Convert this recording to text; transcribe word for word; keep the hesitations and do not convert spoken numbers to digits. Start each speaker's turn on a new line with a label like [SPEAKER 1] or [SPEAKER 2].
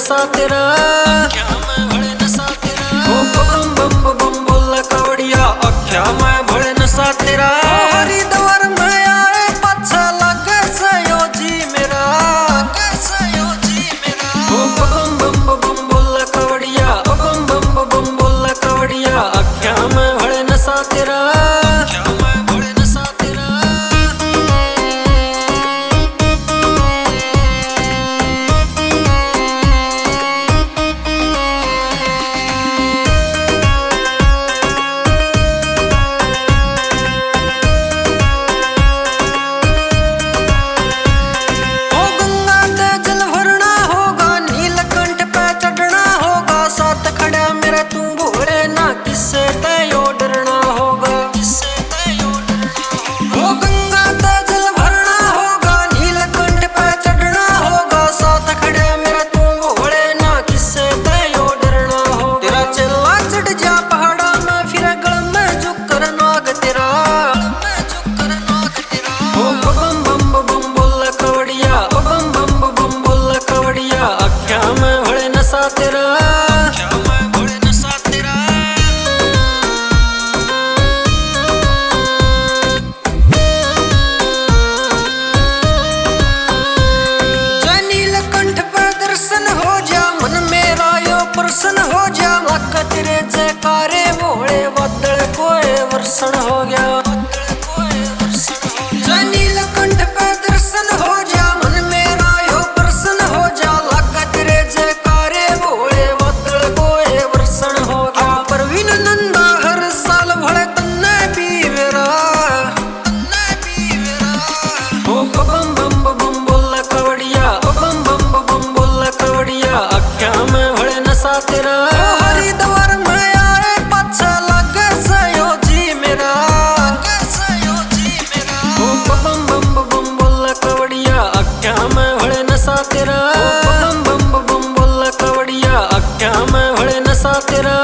[SPEAKER 1] नशा तेरा, अख्या में भले नशा तेरा। ओ बम बम बम बोल कावड़िया, अख्या में भले नशा तेरा। हरिद्वार में आए पाछा लगे सयो जी मेरा, लगे सयो जी मेरा। ओ बम बम बम बोल कावड़िया, बम बम बम बोल कावड़िया, अख्या में भले नशा तेरा, अख्या में भले नशा तेरा। किससे तयो डरना होगा, किससे तयो डरना होगा। ओ गंगा का जल भरना होगा, नीलकंठ पे चढ़ना होगा, साथ खड़े मेरा तू भोले ना, किससे तयो डरना होगा। तेरा चला चढ़ जा पहाड़ा में, फिर गल में झुक कर नाग तेरा, में झुक कर नाग तेरा। ओ बम बम बम बोल कावड़िया, बम बम बम बोल कावड़िया, अख्या में भले नशा तेरा, अख्या में भले नशा तेरा। प्रसन्न हो जा, मक्का तेरे जयकारे भोले, बादल कोए वर्षण हो गया, बादल कोए वर्षण हो गया। जय नीलकंठ पे दर्शन हो जा, मन मेरा यो प्रसन्न हो जा, मक्का तेरे जयकारे भोले, बादल कोए वर्षण हो गया। परवीन नंदा हर साल भले तन्ने पीवेरा, तन्ने पीवेरा। ओ बम बम बम बोल कावड़िया, बम बम बम बोल कावड़िया, अख्या में नशा तेरा। हरिद्वार में आए पाछा लगे सयो जी मेरा, लगे सयो जी मेरा। ओ बम बम बम बोल कावड़िया, अख्या में भले नशा तेरा, बम बम बम बोल कावड़िया, अख्या में भले नशा तेरा।